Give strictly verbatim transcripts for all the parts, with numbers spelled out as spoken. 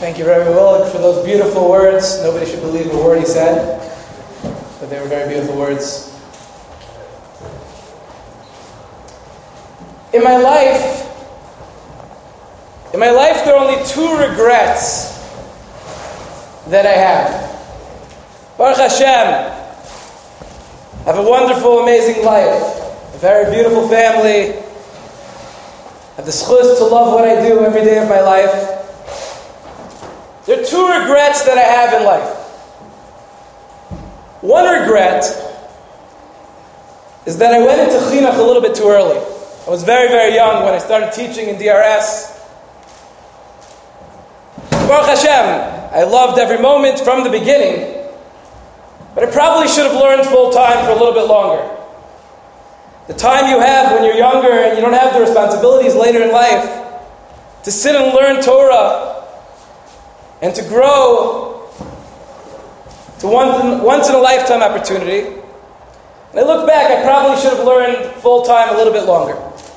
Thank you very well for those beautiful words. Nobody should believe a word he said, but they were very beautiful words. In my life, in my life, there are only two regrets that I have. Baruch Hashem, I have a wonderful, amazing life, a very beautiful family. I have the schus to love what I do every day of my life. There are two regrets that I have in life. One regret is that I went into chinuch a little bit too early. I was very, very young when I started teaching in D R S. Baruch Hashem, I loved every moment from the beginning, but I probably should have learned full time for a little bit longer. The time you have when you're younger and you don't have the responsibilities later in life to sit and learn Torah and to grow to one, once in a lifetime opportunity. And I look back, I probably should have learned full time a little bit longer.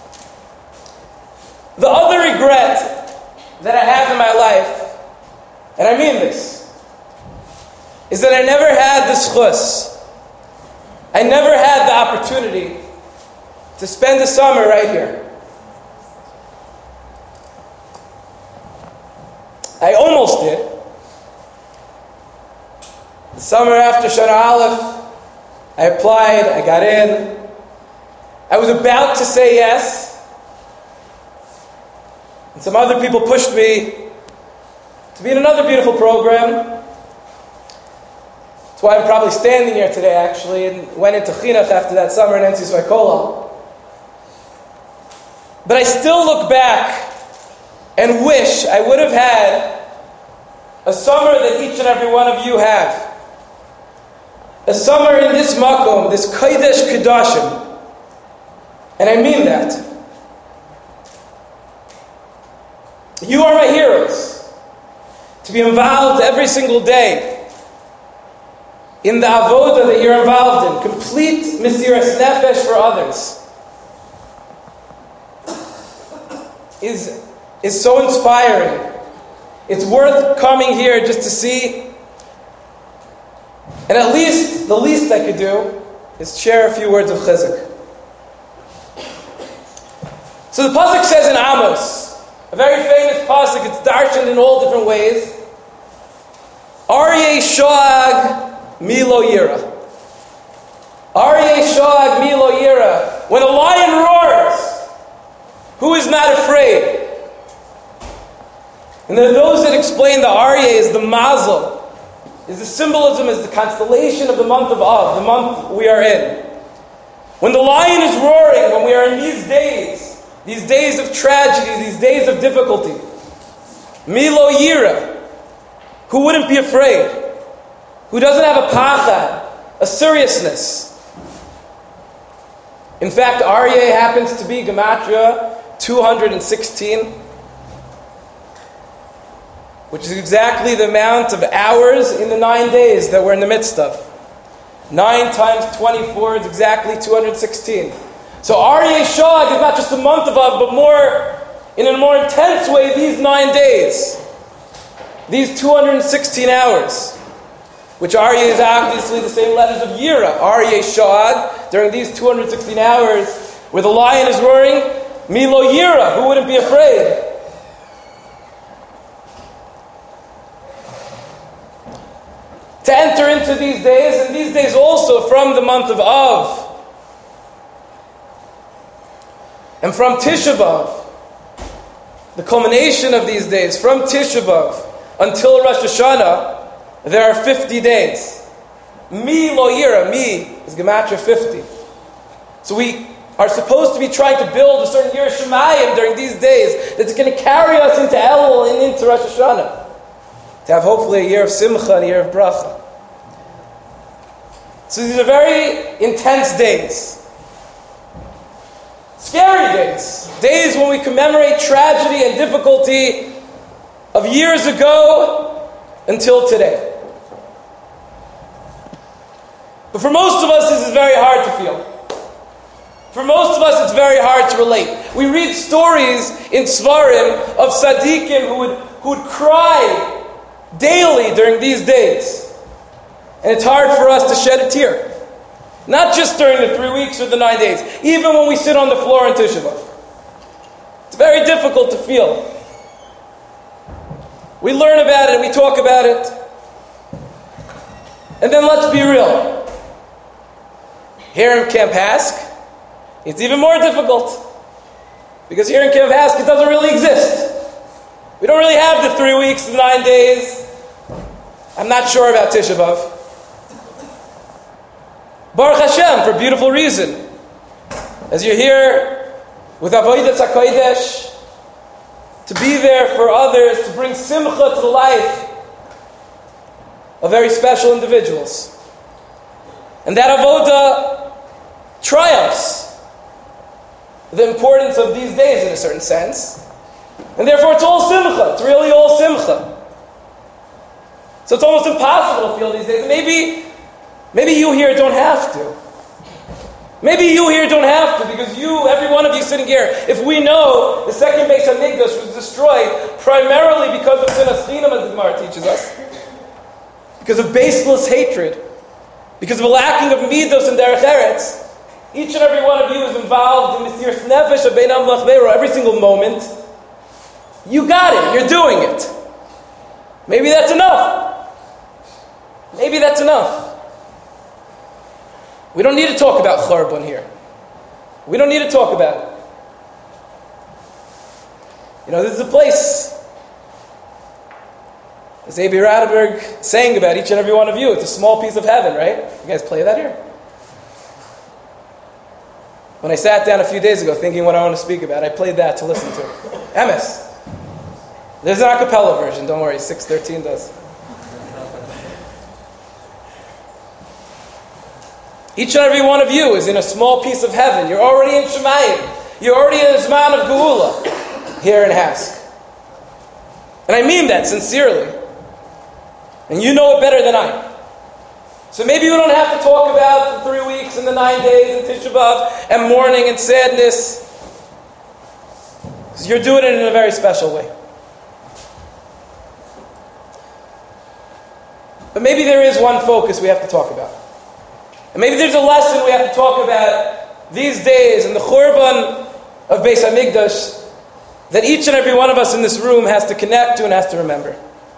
The other regret that I have in my life, and I mean this, is that I never had the schus. I never had the opportunity to spend the summer right here. I almost did. The summer after Shana Aleph, I applied, I got in. I was about to say yes, and some other people pushed me to be in another beautiful program. That's why I'm probably standing here today, actually, and went into chinuch after that summer in N C Svaikola. But I still look back and wish I would have had a summer that each and every one of you have. A summer in this makom, this Kodesh Kodashim. And I mean that. You are my heroes. To be involved every single day in the avodah that you're involved in. Complete mesiras nefesh for others. Is, is so inspiring. It's worth coming here just to see. And at least, the least I could do is share a few words of chizuk. So the pasuk says in Amos, a very famous pasuk, it's darshaned in all different ways. Aryeh shoag milo yira. Aryeh shoag milo yira. When a lion roars, who is not afraid? And there are those that explain the Aryeh is the mazel, is the symbolism, is the constellation of the month of Av, the month we are in. When the lion is roaring, when we are in these days, these days of tragedy, these days of difficulty, Milo Yira, who wouldn't be afraid? Who doesn't have a pachad, a seriousness? In fact, Aryeh happens to be Gematria two hundred sixteen, which is exactly the amount of hours in the nine days that we're in the midst of. Nine times twenty-four is exactly two hundred sixteen. So Aryeh Shag is not just a month of Av, but more, in a more intense way, these nine days. These two hundred sixteen hours, which Aryeh is obviously the same letters of Yira. Aryeh Shag, during these two hundred sixteen hours, where the lion is roaring, Milo Yira, who wouldn't be afraid? To enter into these days, and these days also from the month of Av, and from Tisha B'Av, the culmination of these days, from Tisha B'Av until Rosh Hashanah, there are fifty days. Mi lo yira, mi is Gematria fifty. So we are supposed to be trying to build a certain Yira Shemayim during these days that's going to carry us into Elul and into Rosh Hashanah. To have hopefully a year of Simcha and a year of Bracha. So these are very intense days. Scary days. Days when we commemorate tragedy and difficulty of years ago until today. But for most of us, this is very hard to feel. For most of us, it's very hard to relate. We read stories in Svarim of tzaddikim who would, who would cry daily during these days. And it's hard for us to shed a tear. Not just during the three weeks or the nine days, even when we sit on the floor in Tisha B'Av. It's very difficult to feel. We learn about it, we talk about it. And then let's be real. Here in Camp Hask, it's even more difficult. Because here in Camp Hask, it doesn't really exist. We don't really have the three weeks, the nine days. I'm not sure about Tisha B'Av. Baruch Hashem, for a beautiful reason. As you're here with Avodas HaKodesh, to be there for others, to bring simcha to the life of very special individuals. And that avodah triumphs the importance of these days in a certain sense. And therefore it's all simcha. It's really all simcha. So it's almost impossible to feel these days. Maybe, maybe you here don't have to. Maybe you here don't have to, because you, every one of you sitting here, if we know the second Beis Hamikdash was destroyed primarily because of sinas chinam, as the Gemara teaches us, because of baseless hatred, because of a lacking of midos and derech eretz, each and every one of you is involved in Mesiras Nefesh of Bein Amlach Ve'ero every single moment. You got it. You're doing it. Maybe that's enough. Maybe that's enough. We don't need to talk about Charbon here. We don't need to talk about it. You know, this is a place, as A B Radeberg sang about each and every one of you. It's a small piece of heaven, right? You guys play that here? When I sat down a few days ago thinking what I want to speak about, I played that to listen to. M S. There's an a cappella version, don't worry, six thirteen does. Each and every one of you is in a small piece of heaven. You're already in Shemayim. You're already in the Zman of Geula here in Hask. And I mean that sincerely. And you know it better than I. So maybe we don't have to talk about the three weeks and the nine days and Tisha B'Av and mourning and sadness. Because you're doing it in a very special way. But maybe there is one focus we have to talk about. And maybe there's a lesson we have to talk about these days in the Churban of Beis Hamikdash that each and every one of us in this room has to connect to and has to remember.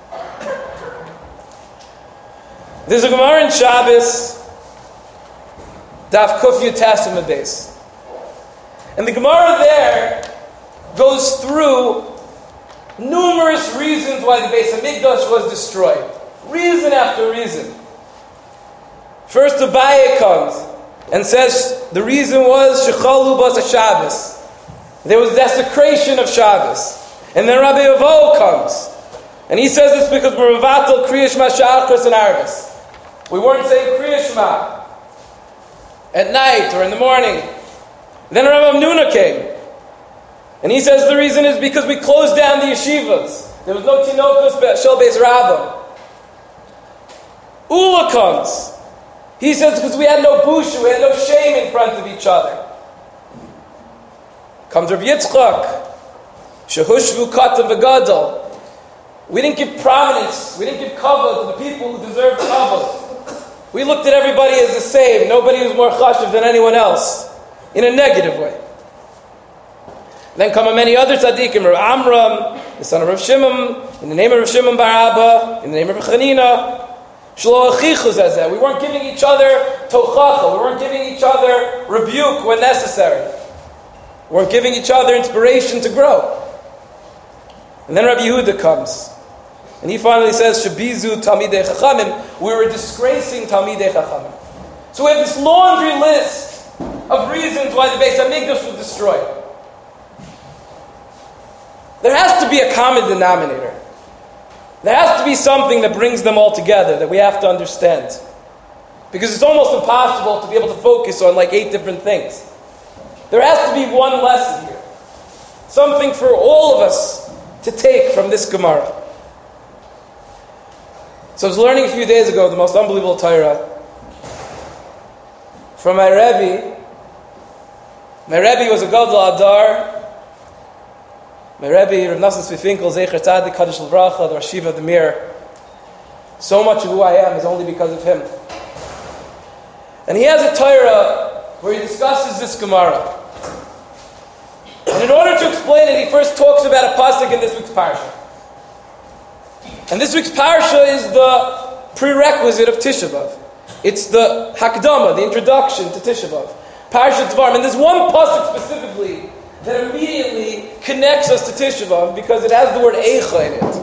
There's a Gemara in Shabbos, Daf Kuf Yud Testament base. And the Gemara there goes through numerous reasons why the Beis Hamikdash was destroyed. Reason after reason. First, Abaye comes and says the reason was Shechalu Bas Shabbos. There was desecration of Shabbos. And then Rabbi Avo comes. And he says it's because we're Mevatel Kriya Shema Shachris and Arvis. We weren't saying Kriya Shema at night or in the morning. Then Rabbi Amnuna came. And he says the reason is because we closed down the yeshivas. There was no Tinokos Shel Beis Rabbah. Ula comes. He says because we had no bushu, we had no shame in front of each other. Comes Rabbi Yitzchak. Shehushvu Katan V'Gadol. We didn't give prominence, we didn't give kavod to the people who deserved kavod. We looked at everybody as the same. Nobody was more chashuv than anyone else. In a negative way. Then come many other tzaddikim, Rav Amram, the son of Rav Shimon, in the name of Rav Shimon Bar Abba, in the name of Rav Chanina. Shlo achichu says that. We weren't giving each other tochacha. We weren't giving each other rebuke when necessary. We weren't giving each other inspiration to grow. And then Rabbi Yehuda comes. And he finally says, Shabizu Talmidei Chachamim. We were disgracing Talmidei Chachamim. So we have this laundry list of reasons why the Beis Hamikdash was destroyed. There has to be a common denominator. There has to be something that brings them all together that we have to understand. Because it's almost impossible to be able to focus on like eight different things. There has to be one lesson here. Something for all of us to take from this Gemara. So I was learning a few days ago the most unbelievable Torah from my Rebbe. My Rebbe was a Gadol Adar. My Rebbe, Rav Nosson Tzvi Finkel, Zecher Tzadik, Kaddish L'Bracha, the Rosh Yeshiva of the Mir. So much of who I am is only because of him. And he has a Torah where he discusses this Gemara. And in order to explain it, he first talks about a pasuk in this week's parsha. And this week's parsha is the prerequisite of Tisha B'Av. It's the Hakdama, the introduction to Tisha B'Av. Parsha Dvarim. And there's one pasuk specifically that immediately connects us to Tisha B'Av because it has the word Eicha in it.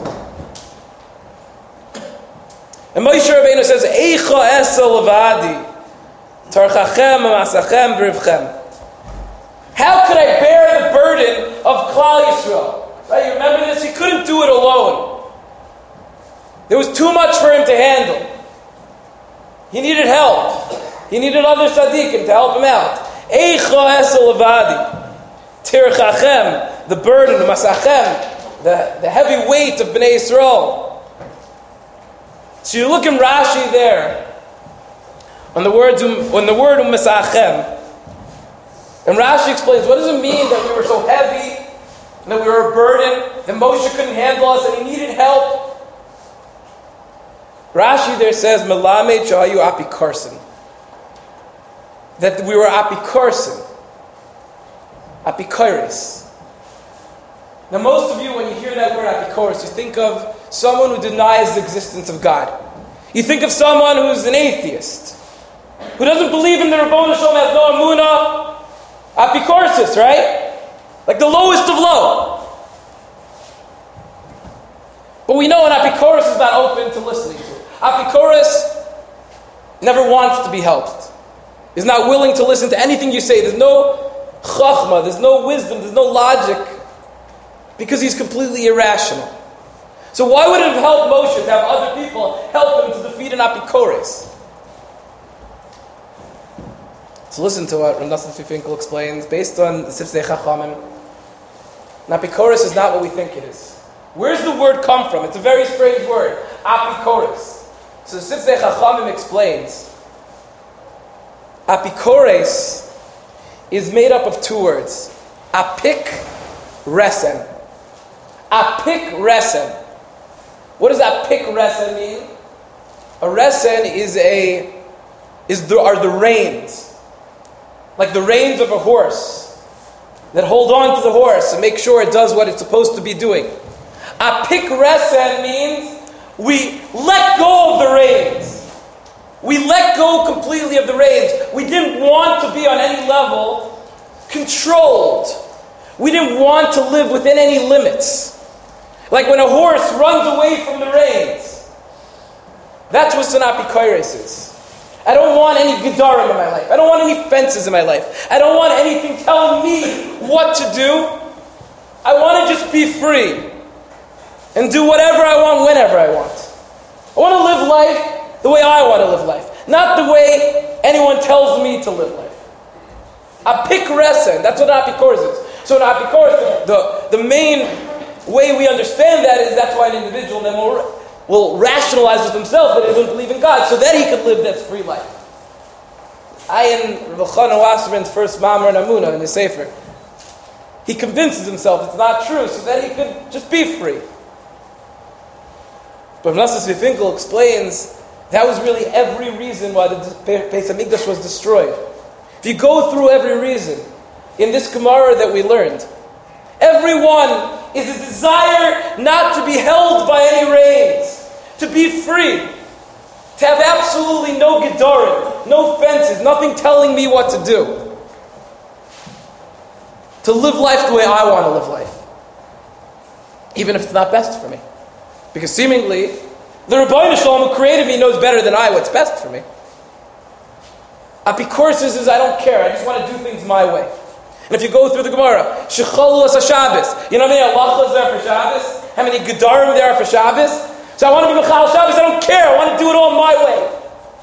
And Moshe Rabbeinu says, Eicha esa levadi, tarchachem amasachem v'rivchem. How could I bear the burden of Klal Yisrael? Right? You remember this? He couldn't do it alone. There was too much for him to handle. He needed help. He needed other tzaddikim to help him out. Eicha esa levadi, tarchachem, the burden, the masachem, the, the heavy weight of Bnei Yisrael. So you look in Rashi there, on the words on the word u'misachem, and Rashi explains, what does it mean that we were so heavy, and that we were a burden, that Moshe couldn't handle us, and he needed help? Rashi there says, Melamed shahayu apikorsin, that we were apikorsin, apikoris. Now most of you, when you hear that word apikoris, you think of someone who denies the existence of God. You think of someone who's an atheist, who doesn't believe in the Rabboni Shalom, has no Amunah, apikorsis, right? Like the lowest of low. But we know an apikoris is not open to listening to. Apikoris never wants to be helped. Is not willing to listen to anything you say. There's no chachma, there's no wisdom, there's no logic, because he's completely irrational. So why would it have helped Moshe to have other people help him to defeat an apikoris? So listen to what Rav Nosson Finkel explains, based on the Sifsei Chachamim. An apikoris is not what we think it is. Where does the word come from? It's a very strange word, apikoris. So the Sifsei Chachamim explains, apikoris is made up of two words, apik, resen. Apik resen. What does apik resen mean? A resen is a is the, are the reins, like the reins of a horse that hold on to the horse and make sure it does what it's supposed to be doing. Apik resen means we let go of the reins. We let go completely of the reins. We didn't want to be on any level controlled. We didn't want to live within any limits. Like when a horse runs away from the reins. That's what an apikoris is. I don't want any gedarim in my life. I don't want any fences in my life. I don't want anything telling me what to do. I want to just be free and do whatever I want whenever I want. I want to live life the way I want to live life, not the way anyone tells me to live life. Apik resen, that's what an apikoris is. So an apikoris, the, the main way we understand that is that's why an individual then will, will rationalize with himself that he doesn't believe in God, so that he could live that free life. I in Rav Chana Wasserman's first Mamar and Amunah in the Sefer, he convinces himself it's not true, so that he could just be free. But Rav Nosson Finkel explains that was really every reason why the Beis Hamikdash was destroyed. If you go through every reason in this Gemara that we learned, everyone is a desire not to be held by any reins, to be free, to have absolutely no gedarim, no fences, nothing telling me what to do, to live life the way I want to live life, even if it's not best for me. Because seemingly, the Rebbeinu Shalom who created me knows better than I what's best for me. Apikoris is I don't care, I just want to do things my way. And if you go through the Gemara, Shechalu as Shabbos, you know how many halachas there are for Shabbos? How many gedarim there are for Shabbos? So I want to be Mechal Shabbos, I don't care, I want to do it all my way.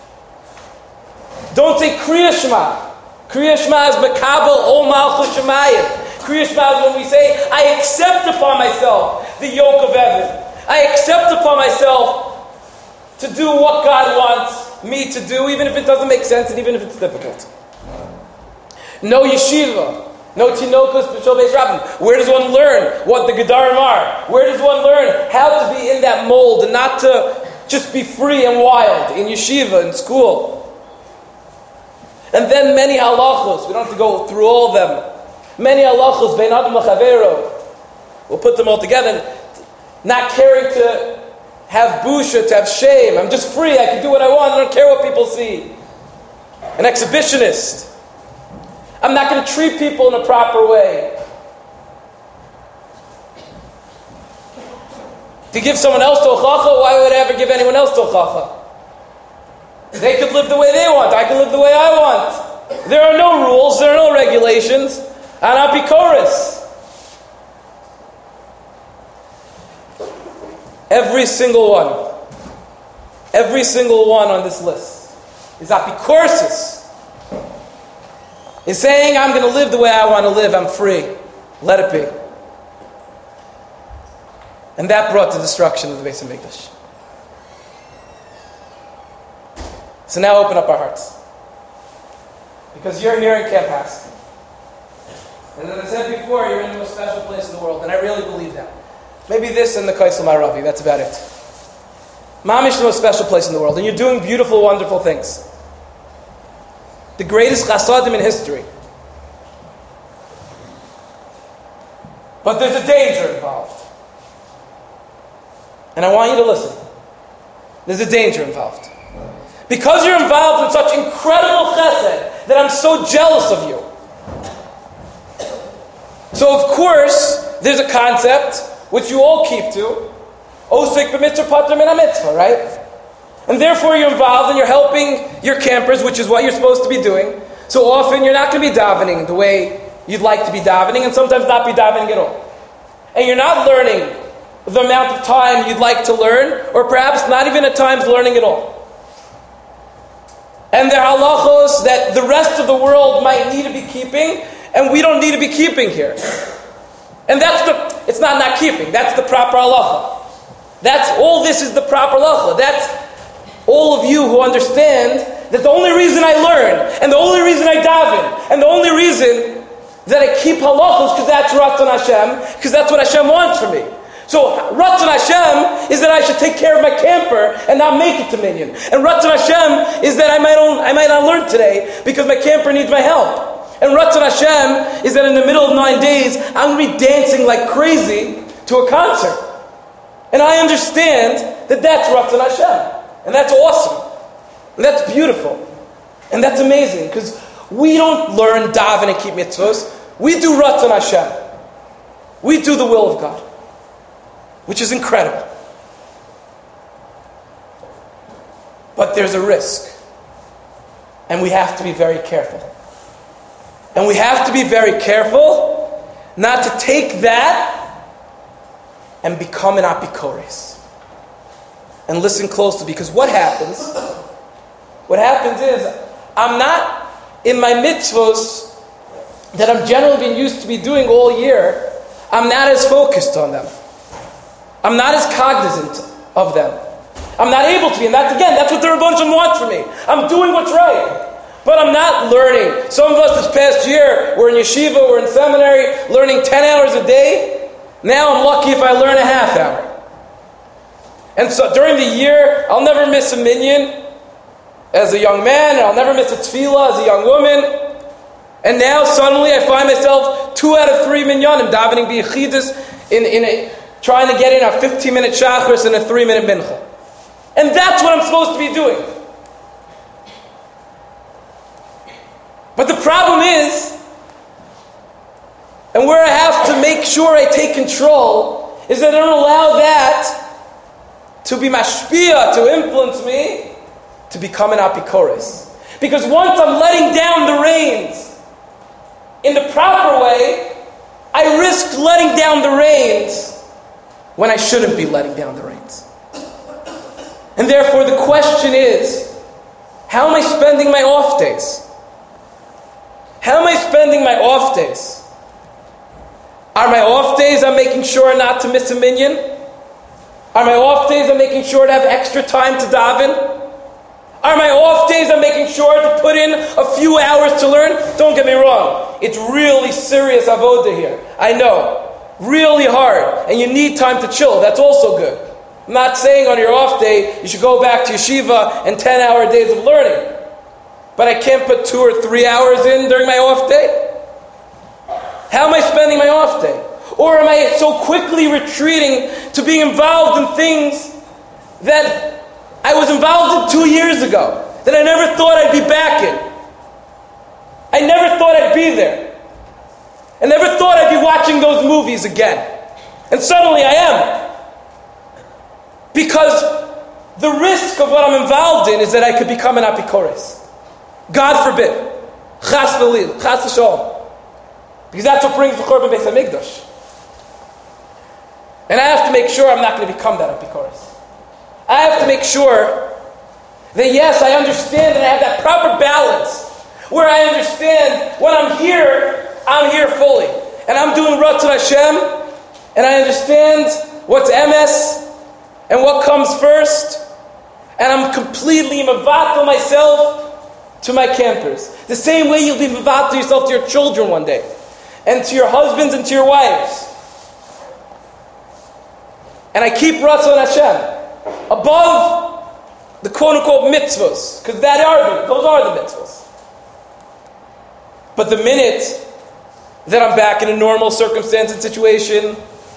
Don't say Kriya Shema. Kriya Shema is Mekabel Ol Malchus Shemayim. Kriya Shema is when we say, I accept upon myself the yoke of heaven. I accept upon myself to do what God wants me to do, even if it doesn't make sense and even if it's difficult. No yeshiva. No tinokos b'shol beis rabbim. Where does one learn what the gedarim are? Where does one learn how to be in that mold and not to just be free and wild in yeshiva, in school. And then many halachos, we don't have to go through all of them. Many halachos, bein adam l'chavero. We'll put them all together. Not caring to have busha, to have shame. I'm just free, I can do what I want, I don't care what people see. An exhibitionist. I'm not going to treat people in a proper way. To give someone else tochacha, why would I ever give anyone else tochacha? They could live the way they want, I can live the way I want. There are no rules, there are no regulations. And apikoris. Every single one, every single one on this list is apikoris. Is saying, I'm going to live the way I want to live, I'm free. Let it be. And that brought the destruction of the Beis Hamikdash. So now open up our hearts. Because you're here in Camp Hask. And as I said before, you're in the most special place in the world, and I really believe that. Maybe this and the Kaisel Maravi, that's about it. Mamish is the most special place in the world, and you're doing beautiful, wonderful things. The greatest chasadim in history. But there's a danger involved. And I want you to listen. There's a danger involved. Because you're involved in such incredible chesed that I'm so jealous of you. So of course, there's a concept which you all keep to. Osik b'mitzvah pater min ha-mitzvah, right? And therefore you're involved and you're helping your campers, which is what you're supposed to be doing. So often you're not going to be davening the way you'd like to be davening, and sometimes not be davening at all. And you're not learning the amount of time you'd like to learn, or perhaps not even at times learning at all. And there are halachos that the rest of the world might need to be keeping, and we don't need to be keeping here. And that's the, it's not not keeping, that's the proper halacha. That's, all this is the proper halacha. That's all of you who understand that the only reason I learn, and the only reason I daven, and the only reason that I keep halachos, because that's Ratzon Hashem, because that's what Hashem wants from me. So Ratzon Hashem is that I should take care of my camper and not make it to Minyan. And Ratzon Hashem is that I might, own, I might not learn today because my camper needs my help. And Ratzon Hashem is that in the middle of nine days, I'm going to be dancing like crazy to a concert. And I understand that that's Ratzon Hashem. And that's awesome. And that's beautiful. And that's amazing. Because we don't learn daven and keep mitzvahs. We do Ratzon Hashem. We do the will of God. Which is incredible. But there's a risk. And we have to be very careful. And we have to be very careful not to take that and become an apikoris. And listen closely, because what happens, what happens is, I'm not in my mitzvahs that I'm generally been used to be doing all year, I'm not as focused on them. I'm not as cognizant of them. I'm not able to be, and that's again, that's what the Rebbeinu Shalom wants from me. I'm doing what's right, but I'm not learning. Some of us this past year, we're in yeshiva, we're in seminary, learning ten hours a day. Now I'm lucky if I learn a half hour. And so during the year, I'll never miss a minyan as a young man, and I'll never miss a tefillah as a young woman. And now suddenly I find myself two out of three minyanim davening b'yechidus in in a, trying to get in a fifteen minute shachris and a three minute mincha. And that's what I'm supposed to be doing. But the problem is, and where I have to make sure I take control, is that I don't allow that to be mashpia, to influence me, to become an apikoris. Because once I'm letting down the reins in the proper way, I risk letting down the reins when I shouldn't be letting down the reins. And therefore the question is, how am I spending my off days? How am I spending my off days? Are my off days I'm making sure not to miss a minyan? Are my off days I'm making sure to have extra time to daven? Are my off days I'm making sure to put in a few hours to learn? Don't get me wrong. It's really serious avodah here. I know. Really hard. And you need time to chill. That's also good. I'm not saying on your off day you should go back to yeshiva and ten-hour days of learning. But I can't put two or three hours in during my off day? How am I spending my off day? Or am I so quickly retreating to being involved in things that I was involved in two years ago, that I never thought I'd be back in? I never thought I'd be there. I never thought I'd be watching those movies again. And suddenly I am. Because the risk of what I'm involved in is that I could become an apikoros. God forbid. Chas v'lil, chas v'sholom. Because that's what brings the Churban Beis HaMikdash. And I have to make sure I'm not going to become that apikoros. I have to make sure that yes, I understand and I have that proper balance where I understand when I'm here, I'm here fully. And I'm doing Ratzon Hashem, and I understand what's M S and what comes first, and I'm completely mevatel myself to my campers. The same way you'll be mevatel yourself to your children one day, and to your husbands and to your wives. And I keep Ratzon Hashem above the quote-unquote mitzvahs, because that are the, those are the mitzvahs. But the minute that I'm back in a normal circumstance and situation,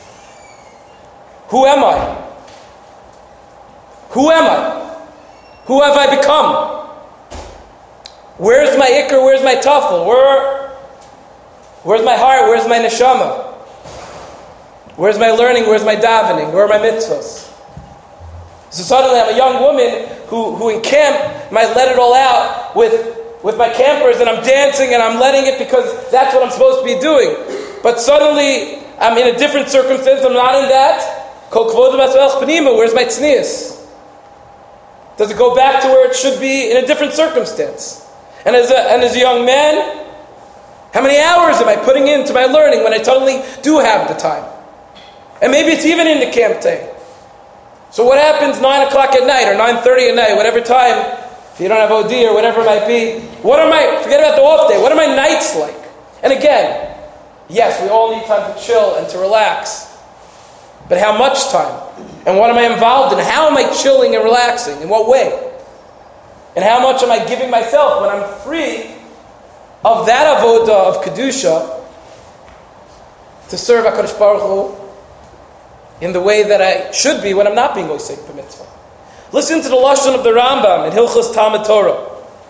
who am I? Who am I? Who have I become? Where's my ikr? Where's my tafel? Where, where's my heart? Where's my neshama? Where's my learning? Where's my davening? Where are my mitzvahs? So suddenly I'm a young woman who, who in camp might let it all out with with my campers, and I'm dancing and I'm letting it because that's what I'm supposed to be doing. But suddenly I'm in a different circumstance, I'm not in that. Where's my tznius? Does it go back to where it should be in a different circumstance? And as a, and as a young man, how many hours am I putting into my learning when I totally do have the time? And maybe it's even in the camp day. So what happens nine o'clock at night or nine thirty at night, whatever time, if you don't have O D or whatever it might be, what are my, forget about the off day, what are my nights like? And again, yes, we all need time to chill and to relax. But how much time? And what am I involved in? How am I chilling and relaxing? In what way? And how much am I giving myself when I'm free of that avodah of Kedusha to serve HaKadosh Baruch Hu in the way that I should be when I'm not being osek b'mitzvah? Listen to the lashon of the Rambam in Hilchos Talmud Torah.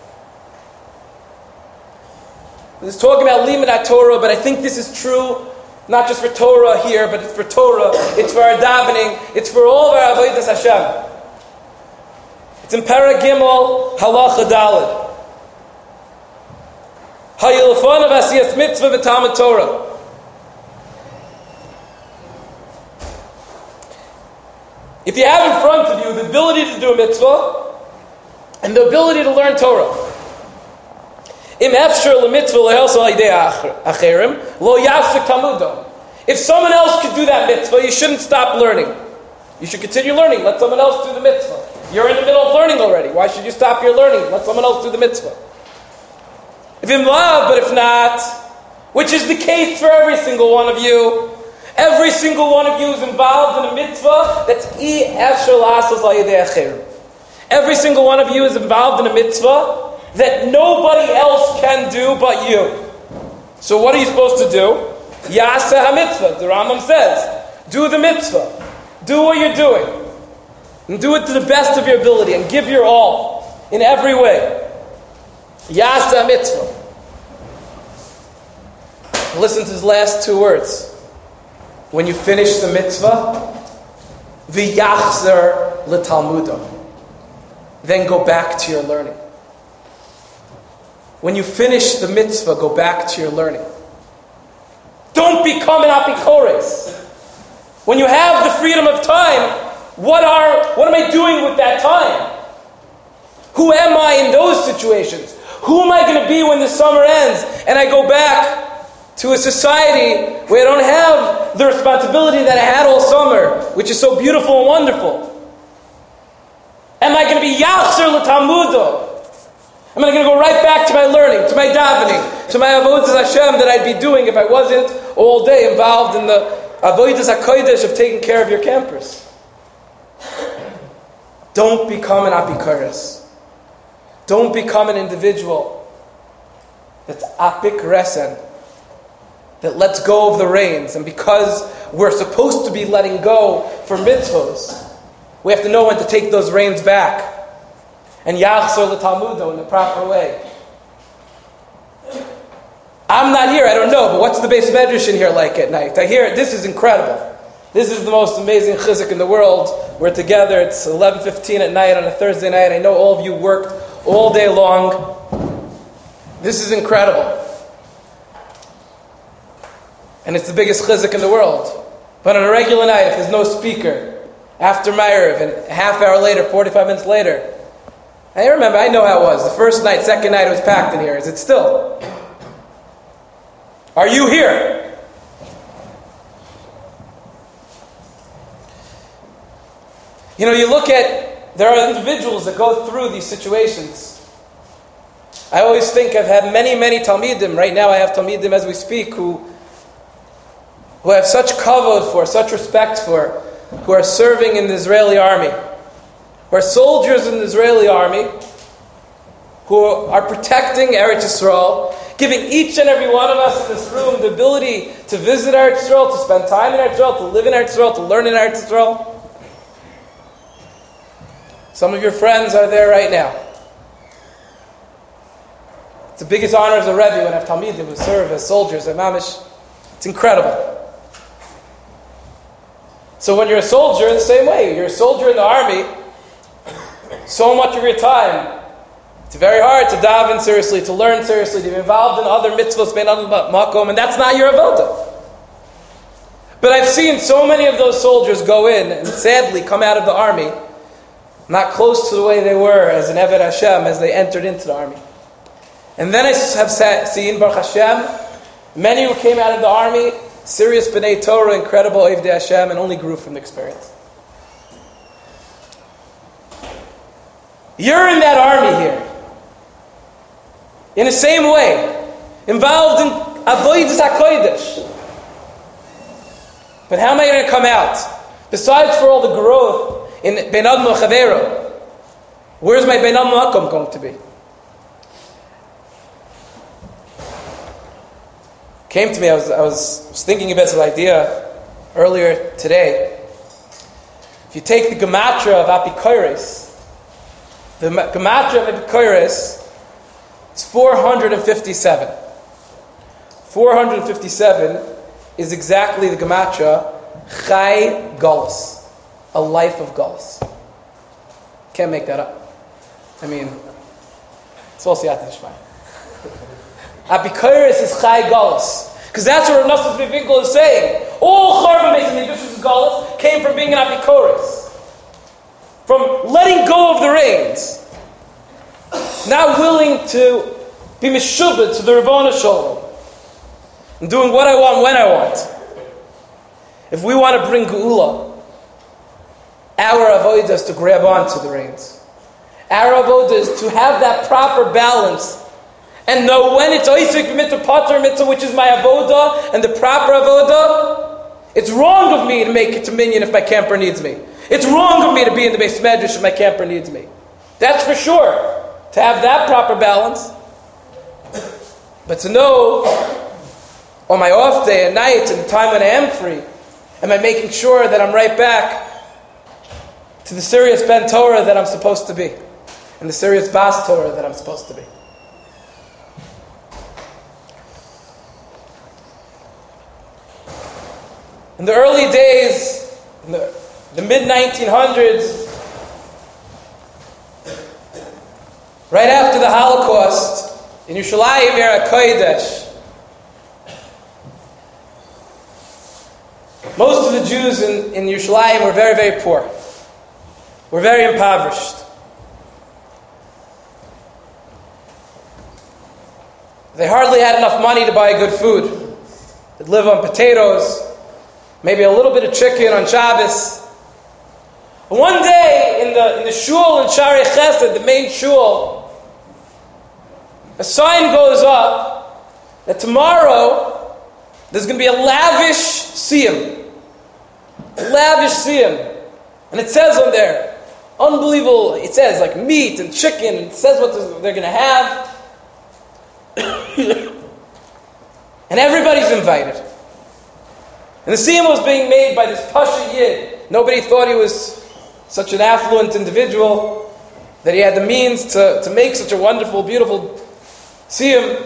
He's talking about limud HaTorah, but I think this is true not just for Torah here, but it's for Torah, it's for our davening, it's for all of our avodas Hashem. It's in Parag Gimel, Halacha Daled. Hayilafon of Asiyas Mitzvah v'Talmud Torah. If you have in front of you the ability to do a mitzvah and the ability to learn Torah, if someone else could do that mitzvah, you shouldn't stop learning. You should continue learning. Let someone else do the mitzvah. You're in the middle of learning already. Why should you stop your learning? Let someone else do the mitzvah. If in love, but if not, which is the case for every single one of you, every single one of you is involved in a mitzvah that's I efshar la'asos al yedei acherim. Every single one of you is involved in a mitzvah that nobody else can do but you. So what are you supposed to do? Ya'aseh ha-mitzvah. The Rambam says, do the mitzvah. Do what you're doing. And do it to the best of your ability and give your all in every way. Ya'aseh ha-mitzvah. Listen to his last two words. When you finish the mitzvah, v'yachzer l'talmudo. Then go back to your learning. When you finish the mitzvah, go back to your learning. Don't become an apikoros. When you have the freedom of time, what are what am I doing with that time? Who am I in those situations? Who am I going to be when the summer ends and I go back to a society where I don't have the responsibility that I had all summer, which is so beautiful and wonderful? Am I going to be yachzer l'talmudo? Am I going to go right back to my learning, to my davening, to my avodas Hashem that I'd be doing if I wasn't all day involved in the avodas HaKodesh of taking care of your campers? Don't become an apikoros. Don't become an individual that's apik resen, that lets go of the reins. And because we're supposed to be letting go for mitzvos, we have to know when to take those reins back. And yachzor l'talmudo in the proper way. I'm not here, I don't know, but what's the base medrash in here like at night? I hear it, this is incredible. This is the most amazing chizuk in the world. We're together, it's eleven fifteen at night on a Thursday night. I know all of you worked all day long. This is incredible. And it's the biggest chizuk in the world. But on a regular night, if there's no speaker, after Ma'ariv, and a half hour later, forty-five minutes later, I remember, I know how it was. The first night, second night, it was packed in here. Is it still? Are you here? You know, you look at, there are individuals that go through these situations. I always think I've had many, many Talmidim. Right now I have Talmidim as we speak who, who have such kavod for, such respect for, who are serving in the Israeli army, who are soldiers in the Israeli army, who are protecting Eretz Yisrael, giving each and every one of us in this room the ability to visit Eretz Yisrael, to spend time in Eretz Yisrael, to live in Eretz Yisrael, to learn in Eretz Yisrael. Some of your friends are there right now. It's the biggest honor as a Rebbe when I have Talmidim who serve as soldiers at Mamish. It's incredible. So when you're a soldier, in the same way, you're a soldier in the army, so much of your time, it's very hard to daven seriously, to learn seriously, to be involved in other mitzvahs, makom, and that's not your avodah. But I've seen so many of those soldiers go in and sadly come out of the army not close to the way they were as an Eved Hashem as they entered into the army. And then I have seen, Baruch Hashem, many who came out of the army, serious B'nai Torah, incredible Eved Hashem, and only grew from the experience. You're in that army here. In the same way, involved in Avodas HaKodesh. But how am I going to come out? Besides for all the growth in Ben Adam Chavero, where's my Ben Adam Makom going to be? Came to me, I was, I was, was thinking about this idea earlier today. If you take the Gematria of Apikoros, the Gematria of Apikoros, it's four hundred fifty-seven. four hundred fifty-seven is exactly the Gematria Chai Galus, a life of Galus. Can't make that up. I mean, it's all Siyata Nishmai. Apikoros is Chai Galus. Because that's what Rav Nosson Finkel is saying. All Charvim Beis Hamikdash Galus came from being an Apikoros. From letting go of the reins. Not willing to be meshubed to the Ravona Shalom. And doing what I want when I want. If we want to bring Geula, our avodah is to grab onto the reins. Our avodah is to have that proper balance and know when it's Oisik mitzvah, Pater mitzvah, which is my avodah, and the proper avodah. It's wrong of me to make it to minyan if my camper needs me. It's wrong of me to be in the base medrash if my camper needs me. That's for sure. To have that proper balance. But to know on my off day and night and the time when I am free, am I making sure that I'm right back to the serious Ben Torah that I'm supposed to be, and the serious Bas Torah that I'm supposed to be. In the early days, in the, the mid nineteen hundreds, right after the Holocaust, in Yerushalayim Yer HaKodesh, most of the Jews in, in Yerushalayim were very, very poor. Were very impoverished. They hardly had enough money to buy good food. They'd live on potatoes, maybe a little bit of chicken on Shabbos. One day in the in the shul in Shari Chesed, the main shul, a sign goes up that tomorrow there's going to be a lavish siyum. A lavish siyum. And it says on there, unbelievable, it says, like meat and chicken, and it says what they're going to have. And everybody's invited. And the siyum was being made by this Pasha Yid. Nobody thought he was such an affluent individual that he had the means to, to make such a wonderful, beautiful siyum.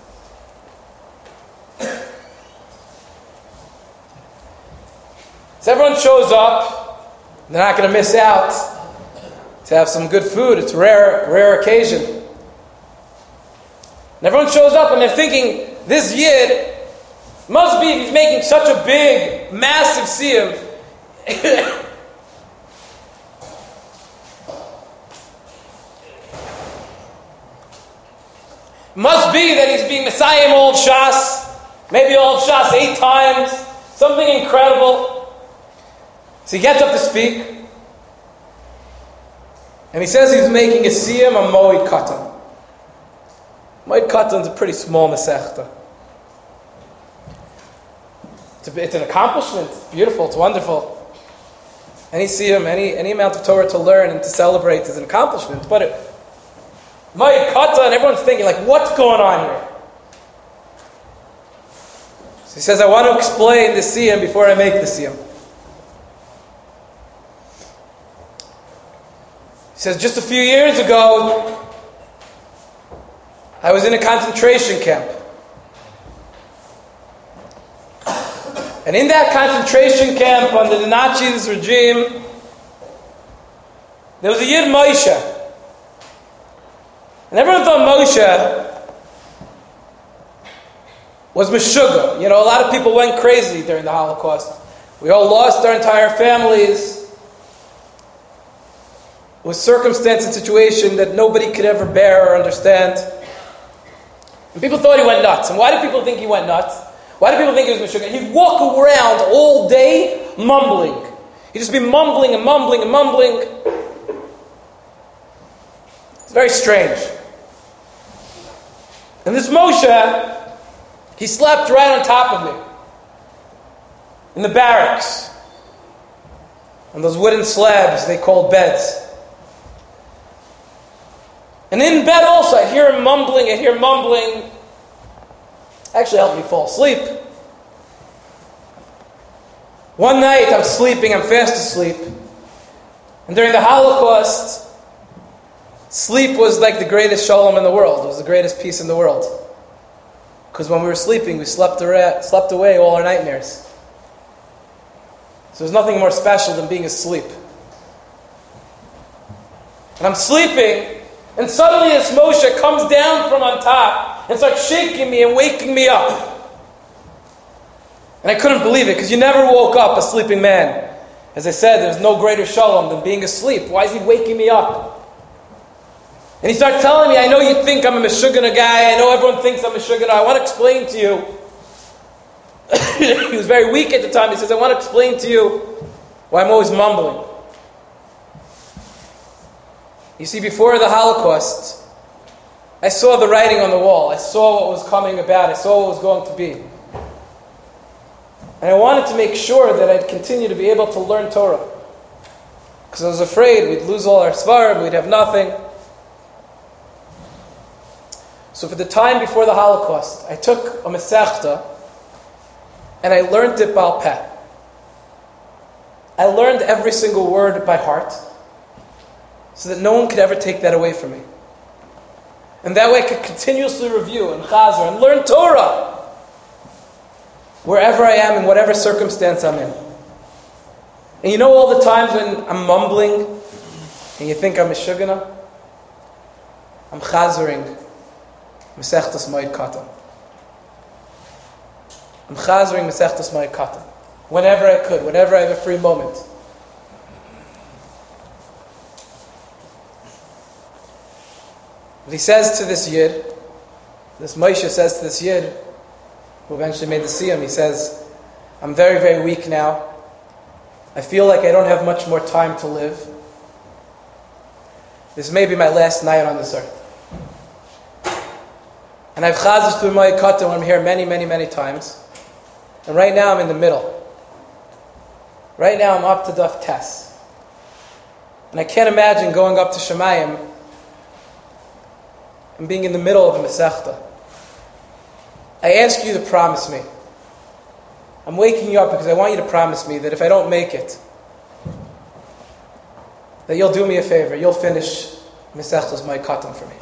So everyone shows up. They're not going to miss out to have some good food. It's a rare, rare occasion. And everyone shows up and they're thinking, this Yid must be, if he's making such a big, massive siyum, must be that he's being Messiah all of Shas, maybe all of Shas eight times, something incredible. So he gets up to speak, and he says he's making a siyum on Moed Katan. Moed Katan is a pretty small Masechta. It's, a, it's an accomplishment. It's beautiful. It's wonderful. Any siyum, any any amount of Torah to learn and to celebrate is an accomplishment. But it, Moed Katan, everyone's thinking, like, what's going on here? So he says, I want to explain the siyum before I make the siyum. He says, just a few years ago, I was in a concentration camp. And in that concentration camp, under the Nazis' regime, there was a Yid Moshe. And everyone thought Moshe was Meshuggah. You know, a lot of people went crazy during the Holocaust. We all lost our entire families. It was circumstance and situation that nobody could ever bear or understand. And people thought he went nuts. And why do people think he went nuts? Why do people think he was Meshuggah? He'd walk around all day mumbling. He'd just be mumbling and mumbling and mumbling. It's very strange. And this Moshe, he slept right on top of me. In the barracks. On those wooden slabs they called beds. And in bed also, I'd hear him mumbling, I'd hear him mumbling. Actually helped me fall asleep. One night I'm sleeping, I'm fast asleep. And during the Holocaust, sleep was like the greatest shalom in the world. It was the greatest peace in the world. Because when we were sleeping, we slept, away, slept away all our nightmares. So there's nothing more special than being asleep. And I'm sleeping, and suddenly this Moshe comes down from on top and starts shaking me and waking me up. And I couldn't believe it, because you never woke up a sleeping man. As I said, there's no greater shalom than being asleep. Why is he waking me up? And he starts telling me, I know you think I'm a Meshuggah guy, I know everyone thinks I'm a Meshuggah, I want to explain to you. He was very weak at the time. He says, I want to explain to you why I'm always mumbling. You see, before the Holocaust, I saw the writing on the wall. I saw what was coming about. I saw what was going to be. And I wanted to make sure that I'd continue to be able to learn Torah. Because I was afraid we'd lose all our svarim, we'd have nothing. So for the time before the Holocaust, I took a Masechta and I learned it Baal Peh. I learned every single word by heart, so that no one could ever take that away from me. And that way I could continuously review and chazer and learn Torah wherever I am, in whatever circumstance I'm in. And you know all the times when I'm mumbling and you think I'm a Meshuggah? I'm chazering Masechtas Moed Katan. I'm chazering Masechtas Moed Katan. Whenever I could, whenever I have a free moment. But he says to this Yid, this Moshe says to this Yid, who eventually made the siyum, he says, I'm very, very weak now. I feel like I don't have much more time to live. This may be my last night on this earth. And I've chazed through Moed Katan when I'm here many, many, many times. And right now I'm in the middle. Right now I'm up to Daf Tes. And I can't imagine going up to Shemayim and being in the middle of a Masechta. I ask you to promise me. I'm waking you up because I want you to promise me that if I don't make it, that you'll do me a favor. You'll finish Masechta's Moed Katan for me.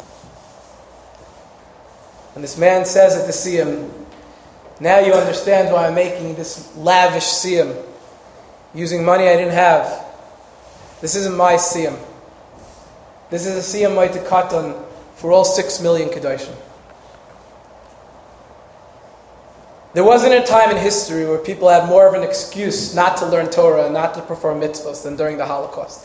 And this man says at the Siyam, now you understand why I'm making this lavish Siyam, using money I didn't have. This isn't my Siyam. This is a Siyam Moed Katan for all six million Kedoshim. There wasn't a time in history where people had more of an excuse not to learn Torah and not to perform mitzvahs than during the Holocaust.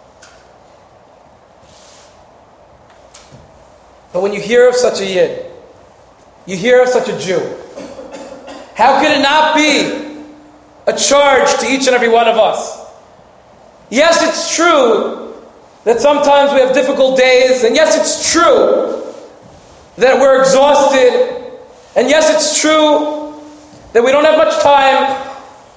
But when you hear of such a Yid, you hear of such a Jew, how could it not be a charge to each and every one of us? Yes, it's true that sometimes we have difficult days, and yes, it's true that we're exhausted, and yes, it's true that we don't have much time.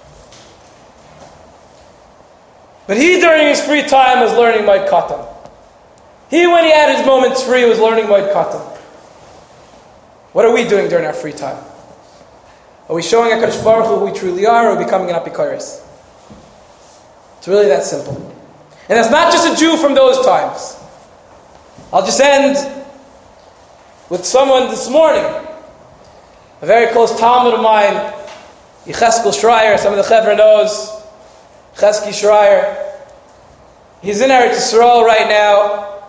But he, during his free time, was learning Moed Katan. He, when he had his moments free, was learning Moed Katan. What are we doing during our free time? Are we showing HaKadosh Baruch Hu who we truly are, or are we becoming an apikoros? It's really that simple. And that's not just a Jew from those times. I'll just end with someone this morning, a very close Talmud of mine, Yecheskel Schreier. Some of the Chevra knows Chesky Schreier. He's in Eretz Yisrael right now.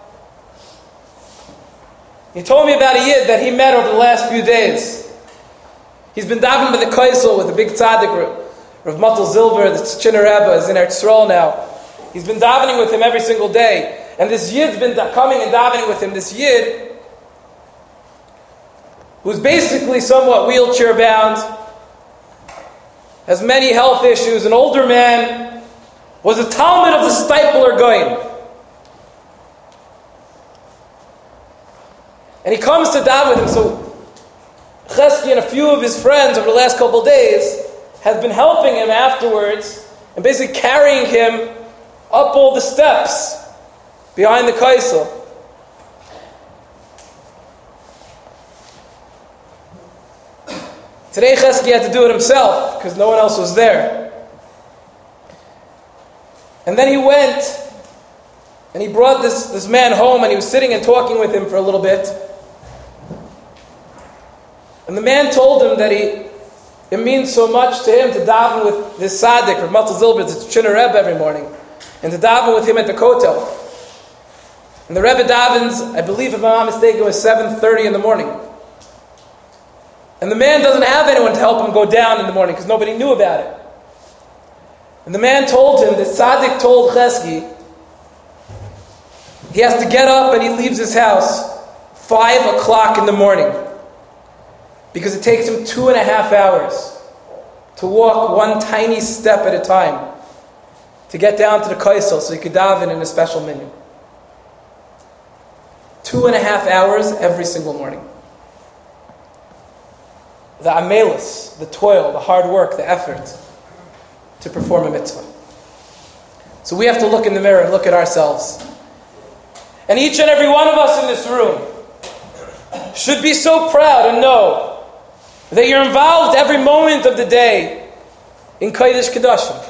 He told me about a Yid that he met over the last few days. He's been davening by the Kaisel with a big tzaddik, Rav Matal Zilber, the Tzchiner Rebbe, is in Eretz Yisrael now. He's been davening with him every single day. And this Yid's been da- coming and davening with him. This Yid, who's basically somewhat wheelchair bound, has many health issues, an older man, was a Talmud of the Steipler Goyim. And he comes to daven with him. So Chesky and a few of his friends over the last couple of days have been helping him afterwards and basically carrying him up all the steps behind the Kaisel. Today Chesky had to do it himself because no one else was there. And then he went and he brought this, this man home, and he was sitting and talking with him for a little bit. And the man told him that he it means so much to him to daven with this tzaddik, Rav Matal Zilber, the Tzchiner Rebbe, every morning, and to daven with him at the Kotel. And the Rebbe davens, I believe if I'm not mistaken, it was seven thirty in the morning. And the man doesn't have anyone to help him go down in the morning because nobody knew about it. And the man told him, the tzaddik told Chesky, he has to get up and he leaves his house five o'clock in the morning because it takes him two and a half hours to walk one tiny step at a time to get down to the Kaisel so he could daven in a special minyan. Two and a half hours every single morning. The amelis, the toil, the hard work, the effort to perform a mitzvah. So we have to look in the mirror and look at ourselves. And each and every one of us in this room should be so proud and know that you're involved every moment of the day in Kodesh Kedoshim.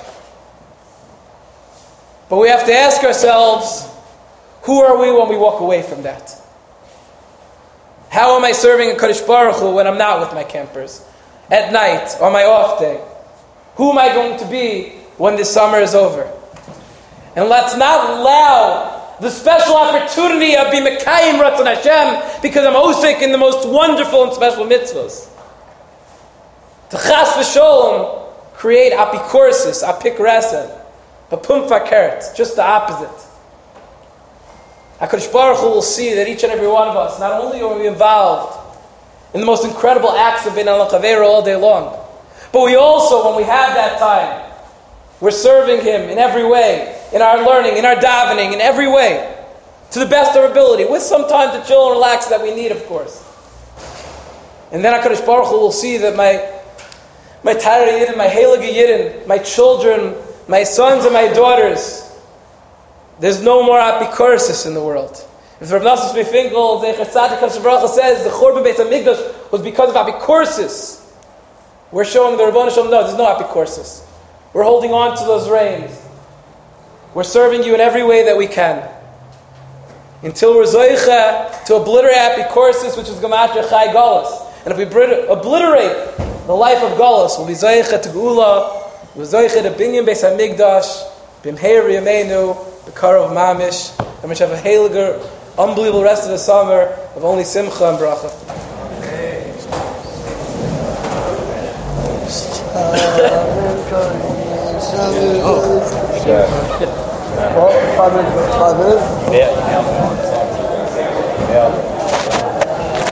But we have to ask ourselves, who are we when we walk away from that? How am I serving a Kadosh Baruch Hu when I'm not with my campers? At night, on my off day? Who am I going to be when this summer is over? And let's not allow the special opportunity of being Mekayim Ratzon Hashem because I'm osik in the most wonderful and special mitzvahs to chas v'sholom create apikorsis, apikresed, but pumfa keret, just the opposite. HaKadosh Baruch Hu will see that each and every one of us, not only are we involved in the most incredible acts of Bein Adam L'Chaveiro all day long, but we also, when we have that time, we're serving Him in every way, in our learning, in our davening, in every way, to the best of our ability, with some time to chill and relax that we need, of course. And then HaKadosh Baruch Hu will see that my my Tarei Yidden, my Heilige Yidden, my children, my sons and my daughters, There's no more apikoursis in the world. If Rav Nosson Shmei Finkel, Zecher Tzadik HaShem Baruch says the Churban Beis HaMikdash was because of apikoursis, we're showing the Rebbeinu Shalom, no, there's no apikoursis. We're holding on to those reins. We're serving you in every way that we can. Until we're Zoicha to obliterate apikoursis, which is Gematria Chai Galus. And if we obliterate the life of Galus, we'll be Zoicha to Geula, we'll be Zoicha to Binyan Beis HaMikdash, B'mheir Yameinu, B'karov Mamish, and we should have a heiliger, unbelievable rest of the summer of only Simcha and Bracha. Oh, sure. Well, five minutes, five minutes? Yeah.